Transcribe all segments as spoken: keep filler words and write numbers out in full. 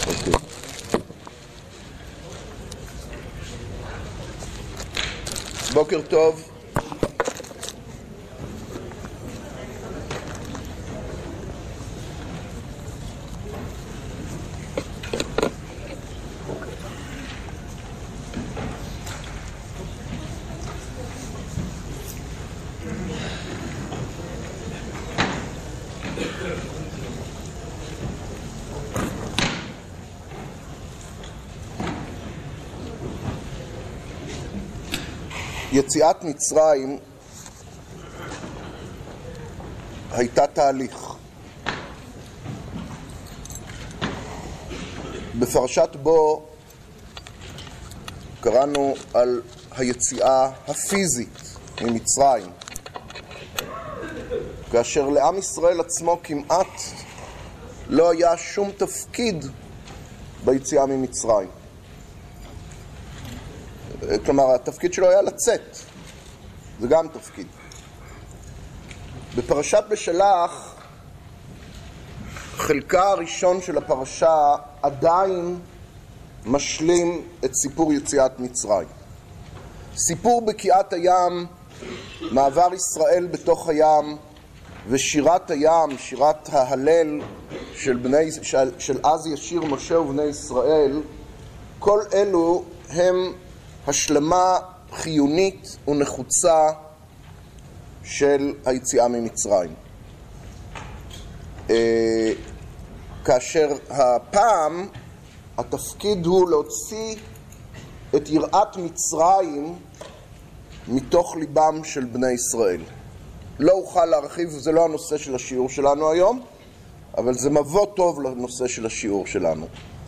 אוקיי. בוקר טוב. יציאת מצרים הייתה תהליך. בפרשת בו קראנו על היציאה הפיזית ממצרים, כאשר לעם ישראל עצמו כמעט לא היה שום תפקיד ביציאה ממצרים. כלומר, התפקיד שלו היה לצאת. זה גם תפקיד. בפרשת בשלח, חלקה הראשון של הפרשה עדיין משלים את סיפור יציאת מצרים. סיפור בקיעת הים, מעבר ישראל בתוך הים, ושירת הים, שירת ההלל של, בני, של, של אז ישיר משה ובני ישראל, כל אלו הם השלמה חיונית ונחוצה של היציאה ממצרים. כאשר הפעם התפקיד הוא להוציא את יראת מצרים מתוך ליבם של בני ישראל. לא אוכל להרחיב, זה לא הנושא של השיעור שלנו היום, אבל זה מבוא טוב לנושא של השיעור שלנו.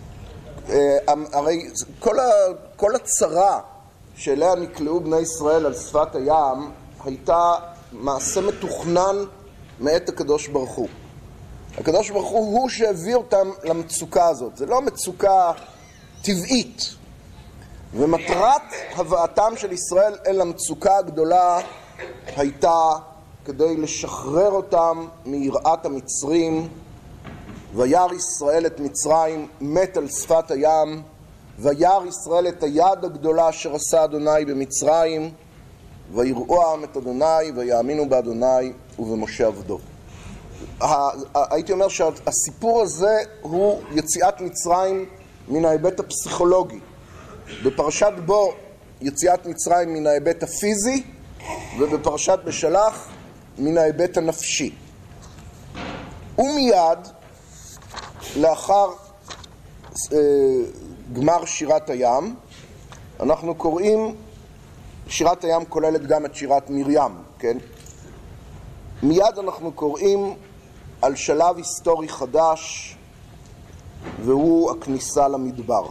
הרי כל, ה, כל הצרה שאליה נקלעו בני ישראל על שפת הים הייתה מעשה מתוכנן מאת הקדוש ברוך הוא. הקדוש ברוך הוא הוא שהביא אותם למצוקה הזאת. זה לא מצוקה טבעית. ומטרת הבאתם של ישראל אל המצוקה הגדולה הייתה כדי לשחרר אותם מיראת המצרים. וירא ישראל את מצרים, מת על שפת הים, וירא ישראל את היד הגדולה אשר עשה אדוני במצרים, ויראו העם את אדוני, ויאמינו באדוני ובמשה עבדו. הייתי אומר שהסיפור הזה הוא יציאת מצרים מן ההיבט הפסיכולוגי. בפרשת בו יציאת מצרים מן ההיבט הפיזי, ובפרשת בשלח מן ההיבט הנפשי. ומיד לאחר אה, גמר שירת הים, אנחנו קוראים, שירת הים כוללת גם את שירת מרים, כן? מיד אנחנו קוראים על שלב היסטורי חדש, והוא הכניסה למדבר.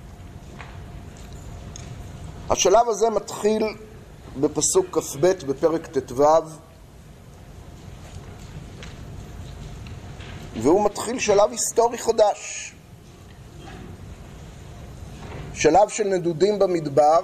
השלב הזה מתחיל בפסוק כ"ב בפרק ט"ו, והוא מתחיל שלב היסטורי חדש. שלב של נדודים במדבר.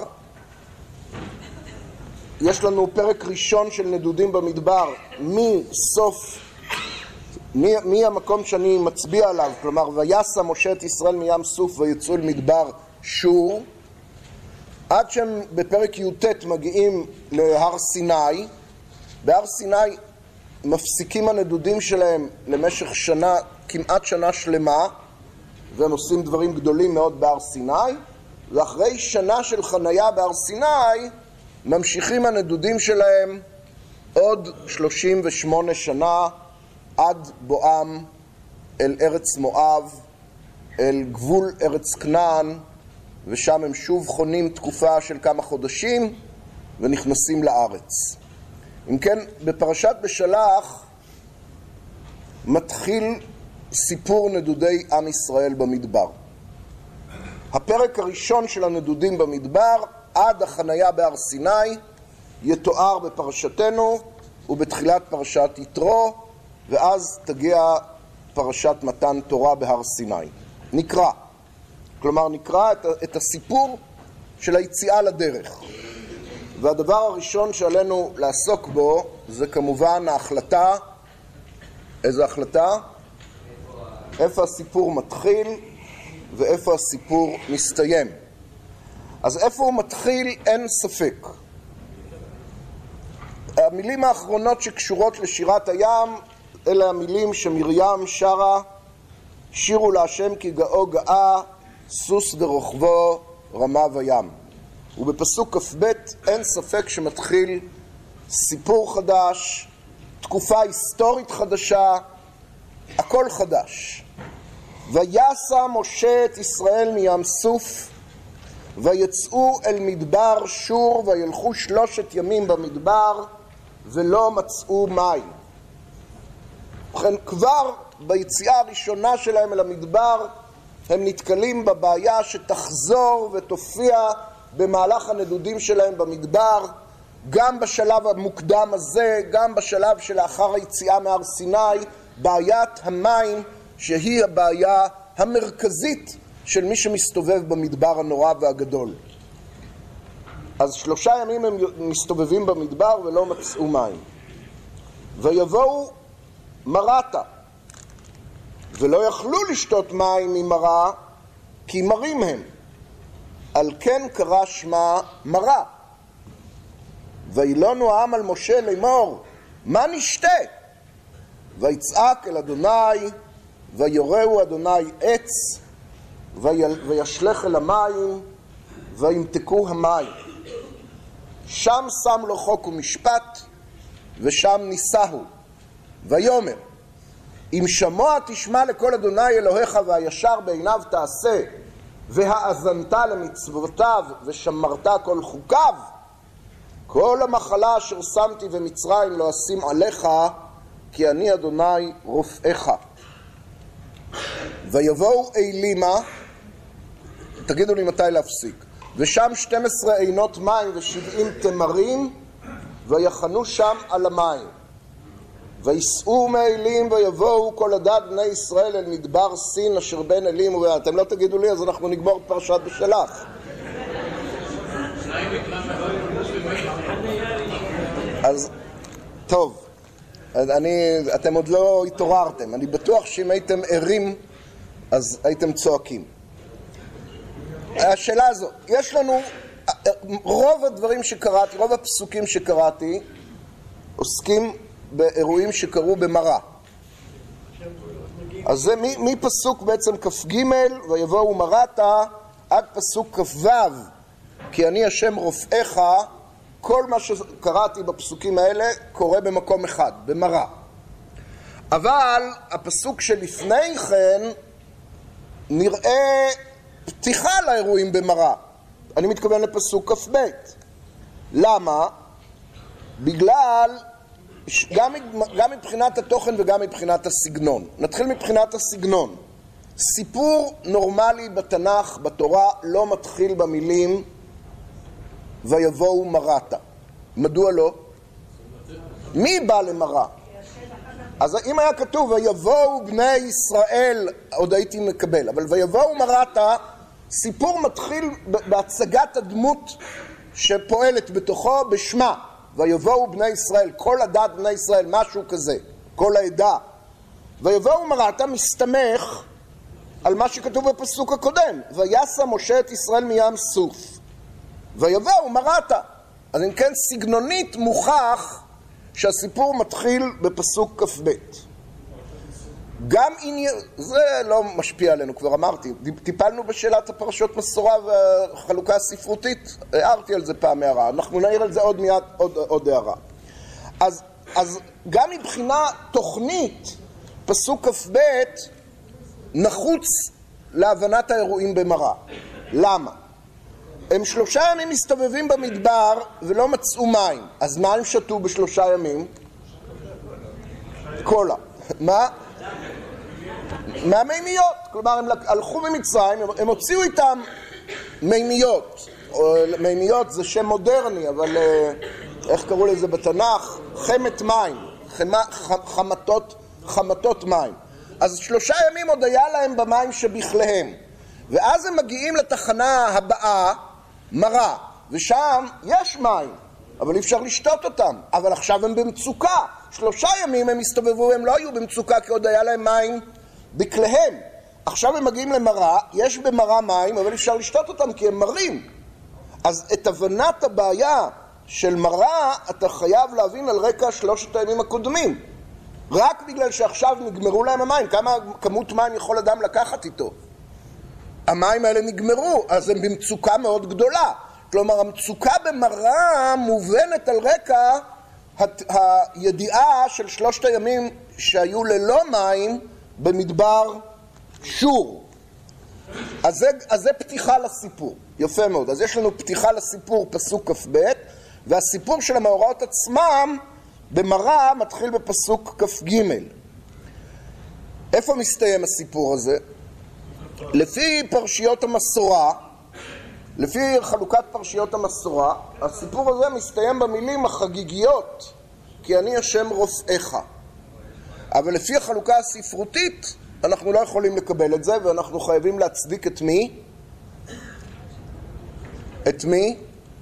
יש לנו פרק ראשון של נדודים במדבר מסוף, מי, מי המקום שאני מצביע עליו, כלומר ויסע משה את ישראל מים סוף ויצאו אל מדבר שור, עד שהם בפרק י"ט מגיעים להר סיני. בהר סיני מפסיקים הנדודים שלהם למשך שנה, כמעט שנה שלמה, והם עושים דברים גדולים מאוד בהר סיני, ואחרי שנה של חנייה בהר סיני ממשיכים הנדודים שלהם עוד שלושים ושמונה שנה עד בואם אל ארץ מואב, אל גבול ארץ כנען, ושם הם שוב חונים תקופה של כמה חודשים ונכנסים לארץ. אם כן, בפרשת בשלח מתחיל סיפור נדודי עם ישראל במדבר. הפרק הראשון של הנדודים במדבר עד החנייה בהר סיני יתואר בפרשתנו ובתחילת פרשת יתרו, ואז תגיע פרשת מתן תורה בהר סיני. נקרא, כלומר נקרא את, את הסיפור של היציאה לדרך. והדבר הראשון שעלינו לעסוק בו זה כמובן ההחלטה. איזו החלטה? איפה הסיפור מתחיל ואיפה הסיפור מסתיים. אז איפה הוא מתחיל אין ספק. המילים האחרונות שקשורות לשירת הים אלה המילים שמרים שרה: שירו להשם כי גאו גאה, סוס ורוכבו רמה וים. ובפסוק כ"ב אין ספק שמתחיל סיפור חדש, תקופה היסטורית חדשה, הכל חדש. ויסע משה את ישראל מים סוף, ויצאו אל מדבר שור, וילכו שלושת ימים במדבר, ולא מצאו מים. ובכן, כבר ביציאה הראשונה שלהם אל המדבר, הם נתקלים בבעיה שתחזור ותופיע במהלך הנדודים שלהם במדבר, גם בשלב המוקדם הזה, גם בשלב שלאחר היציאה מהר סיני, בעיית המים שהיא הבעיה המרכזית של מי שמסתובב במדבר הנורא והגדול. אז שלושה ימים הם מסתובבים במדבר ולא מצאו מים. ויבואו מרתה, ולא יכלו לשתות מים ממרה, כי מרים הם. על כן קרא שמה מרה. וילונו העם על משה לאמור, מה נשתה? ויצעק אל אדוני, ויורהו אדוני עץ, וישלך אל המים, וימתקו המים. שם שם לו חוק ומשפט, ושם ניסהו. ויאמר, אם שמוע תשמע לקול אדוני אלוהיך, והישר בעיניו תעשה, והאזנת למצוותיו, ושמרת כל חוקיו, כל המחלה אשר שמתי במצרים לא אשים עליך, כי אני אדוני רופאך. ויבואו אלימה, תגידו לי מתי להפסיק, ושם שתים עשרה עינות מים ושבעים תמרים, ויחנו שם על המים. ויסעו מאלים ויבואו כל עדת בני ישראל אל מדבר סין אשר בין אלים ובעד. אתם לא תגידו לי, אז אנחנו נגמור את פרשת בשלח. אז טוב, אני, אתם עוד לא התעוררתם. אני בטוח שאם הייתם ערים אז הייתם צועקים. השאלה הזו, יש לנו, רוב הדברים שקראתי, רוב הפסוקים שקראתי עוסקים באירועים שקרו במרה. אז זה מפסוק בעצם כ"ג ויבואו מרתה עד פסוק כ"ו כי אני השם רופאך. כל מה שקראתי בפסוקים האלה קורה במקום אחד, במרה. אבל הפסוק שלפני כן נראה פתיחה לאירועים במרה. אני מתכוון לפסוק כ"ב. למה? בגלל גם, גם מבחינת התוכן וגם מבחינת הסגנון. נתחיל מבחינת הסגנון. סיפור נורמלי בתנ"ך, בתורה, לא מתחיל במילים ויבואו מרתה. מדוע לא? מי בא למרה? אז אם היה כתוב ויבואו בני ישראל, עוד הייתי מקבל. אבל ויבואו מרתה, סיפור מתחיל בהצגת הדמות שפועלת בתוכו בשמה. ויבואו בני ישראל, כל עדת בני ישראל, משהו כזה, כל העדה. ויבואו מרתה מסתמך על מה שכתוב בפסוק הקודם. ויסע משה את ישראל מים סוף. ויבואו מרתה. אז אם כן, סגנונית מוכח שהסיפור מתחיל בפסוק כ"ב. גם עניין, זה לא משפיע עלינו, כבר אמרתי, טיפלנו בשאלת הפרשות מסורה והחלוקה הספרותית, הערתי על זה פעם הערה, אנחנו נעיר על זה עוד מיד, עוד, עוד הערה. אז, אז גם מבחינה תוכנית, פסוק כ"ב נחוץ להבנת האירועים במרה. למה? הם שלושה ימים מסתובבים במדבר ולא מצאו מים. אז מה הם שתו בשלושה ימים? קולה. מה? מהמימיות. כלומר, הם הלכו ממצרים, הם הוציאו איתם מימיות. מימיות זה שם מודרני, אבל איך קראו לזה בתנ"ך? חמת מים. חמה, חמתות, חמתות מים. אז שלושה ימים עוד היה להם במים שבכליהם. ואז הם מגיעים לתחנה הבאה, מרה, ושם יש מים, אבל אי אפשר לשתות אותם. אבל עכשיו הם במצוקה. שלושה ימים הם הסתובבו, הם לא היו במצוקה כי עוד היה להם מים בכליהם. עכשיו הם מגיעים למראה, יש במראה מים, אבל אפשר לשתות אותם כי הם מרים. אז את הבנת הבעיה של מראה אתה חייב להבין על רקע שלושת הימים הקודמים. רק בגלל שעכשיו נגמרו להם המים, כמה כמות מים יכול אדם לקחת איתו? המים האלה נגמרו, אז הם במצוקה מאוד גדולה. כלומר, המצוקה במראה מובנת על רקע הידיעה של שלושת הימים שהיו ללא מים במדבר שור. אז זה, אז זה פתיחה לסיפור. יפה מאוד. אז יש לנו פתיחה לסיפור פסוק כ"ב, והסיפור של המאורעות עצמם במראה מתחיל בפסוק כ"ג. איפה מסתיים הסיפור הזה? לפי פרשיות המסורה, לפי חלוקת פרשיות המסורה, הסיפור הזה מסתיים במילים החגיגיות, כי אני השם רופאיך. אבל לפי החלוקה הספרותית, אנחנו לא יכולים לקבל את זה, ואנחנו חייבים להצדיק את מי? את מי?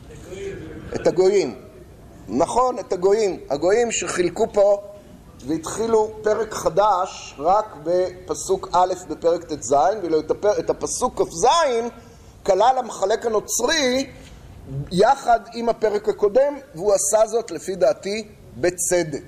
את הגויים. נכון, את הגויים. הגויים שחילקו פה והתחילו פרק חדש רק בפסוק א' בפרק ט"ז, ואת הפסוק כ"ז כלל המחלק הנוצרי יחד עם הפרק הקודם, והוא עשה זאת לפי דעתי בצדק.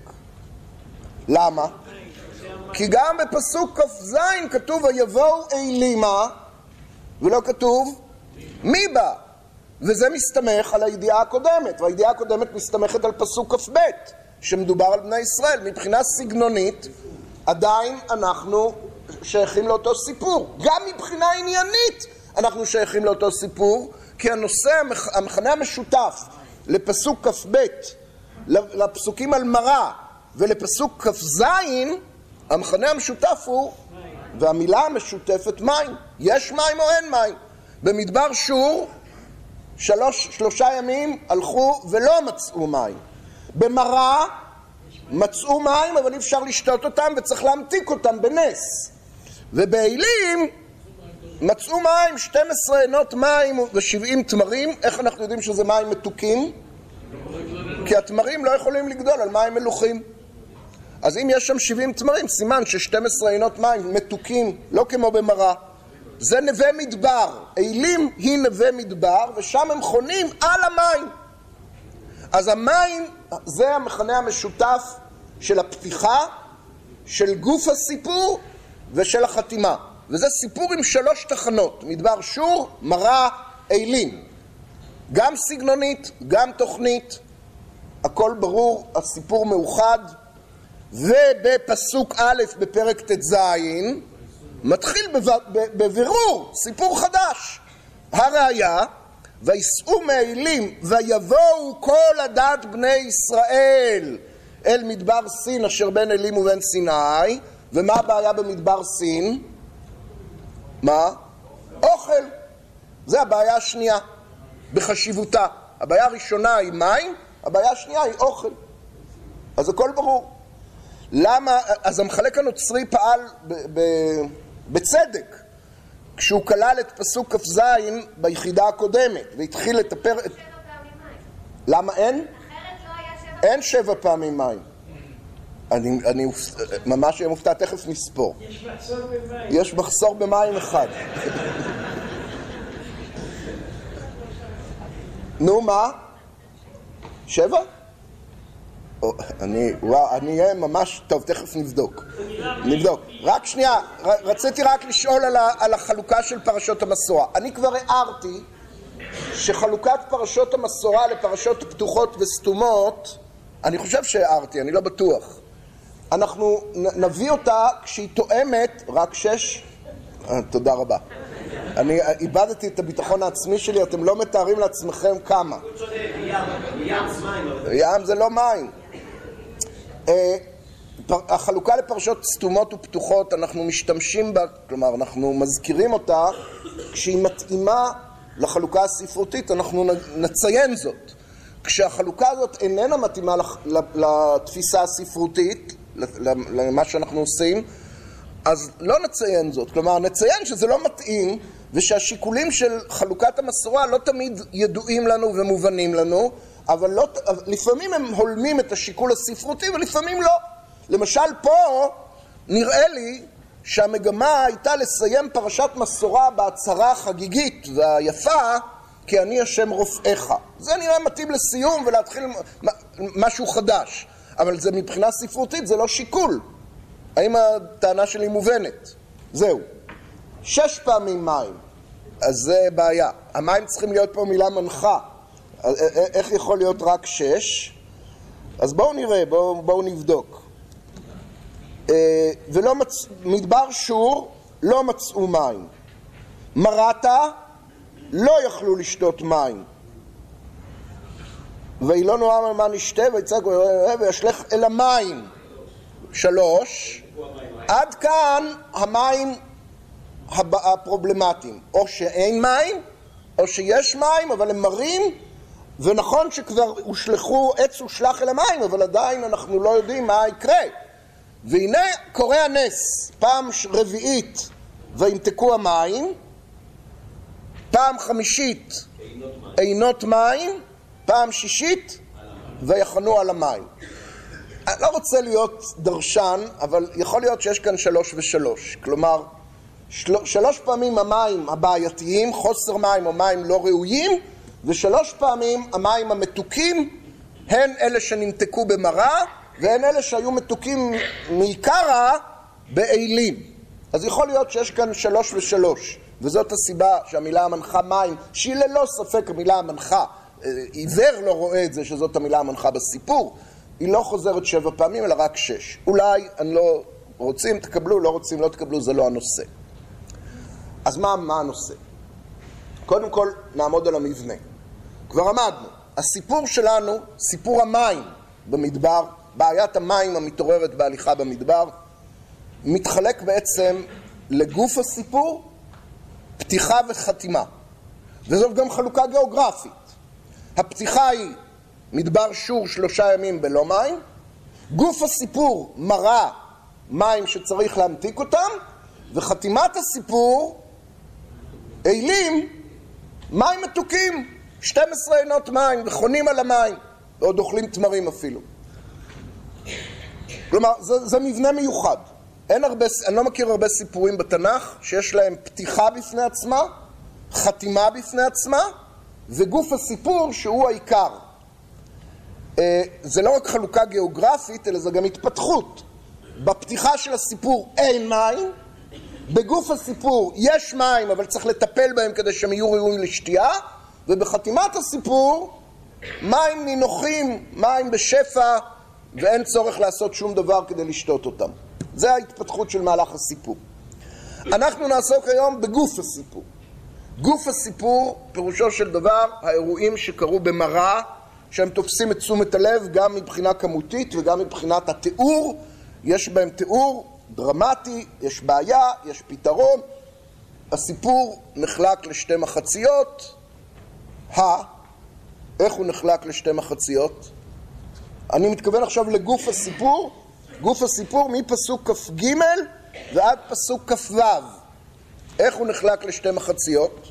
למה? כי גם בפסוק כ"ז כתוב ויבואו אלימה, ולא כתוב מי בא, וזה מסתמך על הידיעה הקודמת, והידיעה הקודמת מסתמכת על פסוק כ"ב שמדובר על בני ישראל. מבחינה סגנונית עדיין אנחנו שייכים לאותו סיפור, גם מבחינה עניינית אנחנו שייכים לאותו סיפור, כי הנושא, המכנה המשותף לפסוק כ"ב, לפסוקים על מראה ולפסוק כ"ז, המכנה המשותף הוא, והמילה המשותפת מים. יש מים או אין מים? במדבר שור שלוש, שלושה ימים הלכו ולא מצאו מים. במראה מצאו מים אבל אי אפשר לשתות אותם וצריך להמתיק אותם בנס. ובאלים מצאו מים, שתים עשרה עינות מים ו-שבעים תמרים. איך אנחנו יודעים שזה מים מתוקים? כי התמרים לא יכולים לגדול על מים מלוכים. אז אם יש שם שבעים תמרים, סימן ש-שתים עשרה עינות מים מתוקים, לא כמו במראה. זה נווה מדבר. אלים היא נווה מדבר, ושם הם חונים על המים. אז המים זה המכנה המשותף של הפתיחה, של גוף הסיפור ושל החתימה. וזה סיפור עם שלוש תחנות, מדבר שור, מראה, אלים. גם סגנונית, גם תוכנית, הכל ברור, הסיפור מאוחד. ובפסוק א' בפרק ט"ז מתחיל בבירור סיפור חדש. הראיה, ויסעו מאלים ויבואו כל עדת בני ישראל אל מדבר סין אשר בין אלים ובין סיני. ומה הבעיה במדבר סין? מה? אוכל. זה הבעיה השנייה בחשיבותה. הבעיה הראשונה היא מים, הבעיה השנייה היא אוכל. אז הכל ברור. למה? אז המחלק הנוצרי פעל ב- ב- בצדק כשהוא כלל את פסוק כ"ז ביחידה הקודמת והתחיל לטפר את... למה אין? אין שבע פעמים מים. אני, אני ממש אהיה מופתע, תכף נספור. יש מחסור במים. יש מחסור במים אחד. נו מה? שבע? אני, וואו, אני אהיה ממש, טוב, תכף נבדוק. נבדוק. רק שנייה, רציתי רק לשאול על, ה, על החלוקה של פרשות המסורה. אני כבר הערתי שחלוקת פרשות המסורה לפרשות פתוחות וסתומות, אני חושב שהערתי, אני לא בטוח. אנחנו נביא אותה כשהיא תואמת רק שש. אה, תודה רבה. אני איבדתי את הביטחון העצמי שלי, אתם לא מתארים לעצמכם כמה. הוא צודק, ים, ים זה מים. ים זה לא מים. החלוקה לפרשות סתומות ופתוחות, אנחנו משתמשים בה, כלומר אנחנו מזכירים אותה כשהיא מתאימה לחלוקה הספרותית, אנחנו נציין זאת. כשהחלוקה הזאת איננה מתאימה לתפיסה הספרותית, למה שאנחנו עושים, אז לא נציין זאת. כלומר, נציין שזה לא מתאים, ושהשיקולים של חלוקת המסורה לא תמיד ידועים לנו ומובנים לנו, אבל לא, לפעמים הם הולמים את השיקול הספרותי ולפעמים לא. למשל פה נראה לי שהמגמה הייתה לסיים פרשת מסורה בהצהרה החגיגית והיפה, כי אני השם רופאיך. זה נראה מתאים לסיום ולהתחיל משהו חדש. אבל זה מבחינה ספרותית, זה לא שיקול. האם הטענה שלי מובנת? זהו. שש פעמים מים. אז זה בעיה. המים צריכים להיות פה מילה מנחה. איך יכול להיות רק שש? אז בואו נראה, בואו, בואו נבדוק. ולא מצ... מדבר שור לא מצאו מים. מרתה לא יכלו לשתות מים. ואילונו אמר מה נשתה ויצעק וישלך אל המים. שלוש. עד כאן המים הפרובלמטיים. או שאין מים, או שיש מים, אבל הם מרים, ונכון שכבר הושלחו, עץ הושלח אל המים, אבל עדיין אנחנו לא יודעים מה יקרה. והנה קורה הנס, פעם רביעית וימתקו המים, פעם חמישית עינות מים, פעם שישית ויחנו על המים. אני לא רוצה להיות דרשן, אבל יכול להיות שיש כאן שלוש ושלוש. כלומר, של... שלוש פעמים המים הבעייתיים, חוסר מים או מים לא ראויים, ושלוש פעמים המים המתוקים, הן אלה שנמתקו במרה, והן אלה שהיו מתוקים מעיקרה באילים. אז יכול להיות שיש כאן שלוש ושלוש, וזאת הסיבה שהמילה המנחה מים, שהיא ללא ספק המילה המנחה, עיוור לא רואה את זה שזאת המילה המנחה בסיפור, היא לא חוזרת שבע פעמים אלא רק שש. אולי אני לא רוצים, תקבלו, לא רוצים, לא תקבלו, זה לא הנושא. אז מה, מה הנושא? קודם כל נעמוד על המבנה. כבר עמדנו. הסיפור שלנו, סיפור המים במדבר, בעיית המים המתעוררת בהליכה במדבר, מתחלק בעצם לגוף הסיפור, פתיחה וחתימה. וזאת גם חלוקה גיאוגרפית. הפתיחה היא מדבר שור שלושה ימים בלא מים, גוף הסיפור מרה מים שצריך להמתיק אותם, וחתימת הסיפור אילים מים מתוקים, שתים עשרה עינות מים וחונים על המים, ועוד אוכלים תמרים אפילו. כלומר, זה, זה מבנה מיוחד. אין הרבה, אני לא מכיר הרבה סיפורים בתנ"ך שיש להם פתיחה בפני עצמה, חתימה בפני עצמה, וגוף הסיפור שהוא העיקר. זה לא רק חלוקה גיאוגרפית, אלא זה גם התפתחות. בפתיחה של הסיפור אין מים, בגוף הסיפור יש מים, אבל צריך לטפל בהם כדי שהם יהיו ראויים לשתייה, ובחתימת הסיפור מים נינוחים, מים בשפע, ואין צורך לעשות שום דבר כדי לשתות אותם. זה ההתפתחות של מהלך הסיפור. אנחנו נעסוק היום בגוף הסיפור. גוף הסיפור, פירושו של דבר, האירועים שקרו במראה, שהם תופסים את תשומת הלב גם מבחינה כמותית וגם מבחינת התיאור. יש בהם תיאור דרמטי, יש בעיה, יש פתרון. הסיפור נחלק לשתי מחציות. ה, איך הוא נחלק לשתי מחציות? אני מתכוון עכשיו לגוף הסיפור. גוף הסיפור מפסוק כף ג' ועד פסוק כף ו'. איך הוא נחלק לשתי מחציות?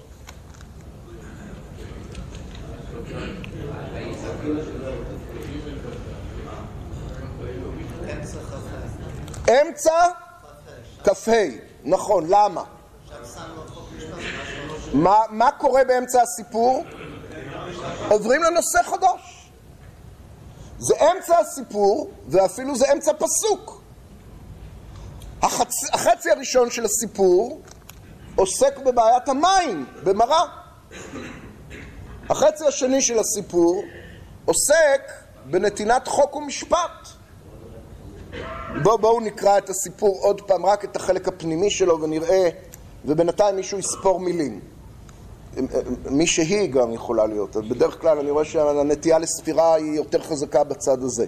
אמצע כף ה'. נכון, למה? מה, מה קורה באמצע הסיפור? עוברים לנושא חדש. זה אמצע הסיפור, ואפילו זה אמצע פסוק. החצי, החצי הראשון של הסיפור עוסק בבעיית המים, במראה. החצי השני של הסיפור עוסק בנתינת חוק ומשפט. בואו בוא נקרא את הסיפור עוד פעם, רק את החלק הפנימי שלו ונראה, ובינתיים מישהו יספור מילים. מי שהיא גם יכולה להיות. בדרך כלל אני רואה שהנטייה לספירה היא יותר חזקה בצד הזה.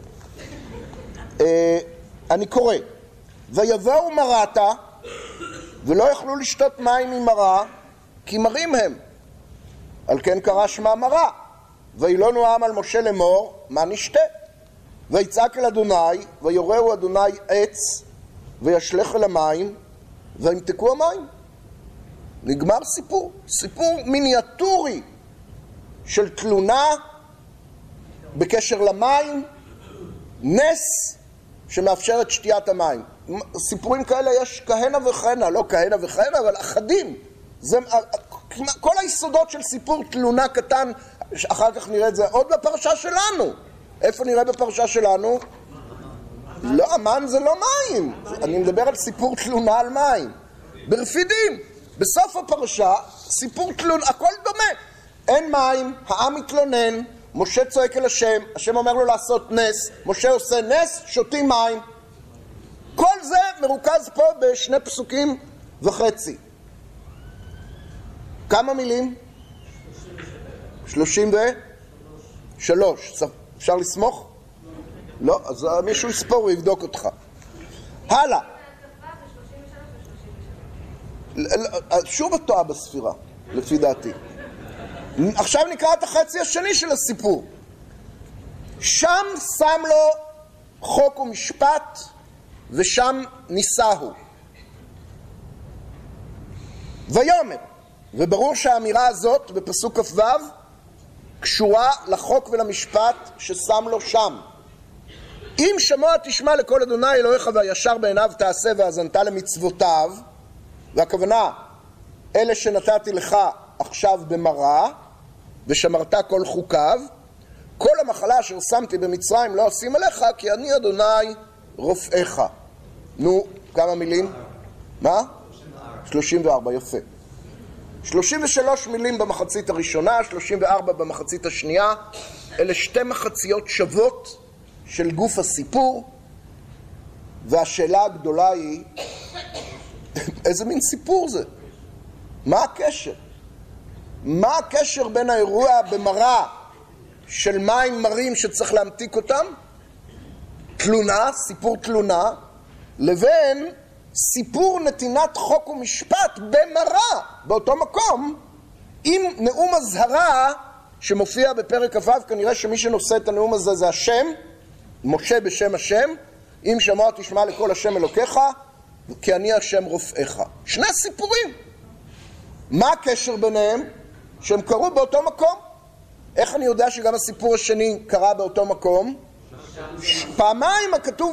אני קורא. ויבואו מרתה, ולא יכלו לשתות מים ממרה, כי מרים הם. על כן קרא שמה מרה. וילונו העם על משה לאמור, מה נשתה? ויצעק אל אדוני, ויורהו אדוני עץ, וישלך אל המים, וימתקו המים. נגמר סיפור. סיפור מיניאטורי של תלונה בקשר למים, נס שמאפשר את שתיית המים. סיפורים כאלה יש כהנה וכהנה, לא כהנה וכהנה, אבל אחדים. זה, כל היסודות של סיפור תלונה קטן, אחר כך נראה את זה עוד בפרשה שלנו. איפה נראה בפרשה שלנו? לא, המן זה לא מים. אני מדבר על סיפור תלונה על מים. ברפידים, בסוף הפרשה, סיפור תלונה, הכל דומה. אין מים, העם מתלונן, משה צועק אל השם, השם אומר לו לעשות נס, משה עושה נס, שותים מים. כל זה מרוכז פה בשני פסוקים וחצי. כמה מילים? שלושים ושלוש. אפשר לסמוך? לא, אז מישהו יספור ויבדוק אותך. הלאה. שוב את טועה בספירה, לפי דעתי. עכשיו נקרא את החצי השני של הסיפור. שם שם לו חוק ומשפט, ושם ניסהו. ויאמר, וברור שהאמירה הזאת בפסוק כ"ו קשורה לחוק ולמשפט ששם לו שם. אם שמוע תשמע לקול אדוני אלוהיך והישר בעיניו תעשה והאזנת למצוותיו, והכוונה אלה שנתתי לך עכשיו במראה ושמרת כל חוקיו, כל המחלה אשר שמתי במצרים לא אשים עליך, כי אני אדוני רופאיך. נו, כמה מילים? מה? שלושים וארבע, יפה. שלושים ושלוש מילים במחצית הראשונה, שלושים וארבע במחצית השנייה. אלה שתי מחציות שוות של גוף הסיפור, והשאלה הגדולה היא, איזה מין סיפור זה? מה הקשר? מה הקשר בין האירוע במראה של מים מרים שצריך להמתיק אותם, תלונה, סיפור תלונה, לבין סיפור נתינת חוק ומשפט במראה, באותו מקום, עם נאום הזהרה שמופיע בפרק כ"ו. כנראה שמי שנושא את הנאום הזה זה השם, משה בשם השם, אם שמוע תשמע לקול השם אלוקיך, כי אני השם רופאיך. שני סיפורים. מה הקשר ביניהם? שהם קרו באותו מקום. איך אני יודע שגם הסיפור השני קרה באותו מקום? פעמיים הכתוב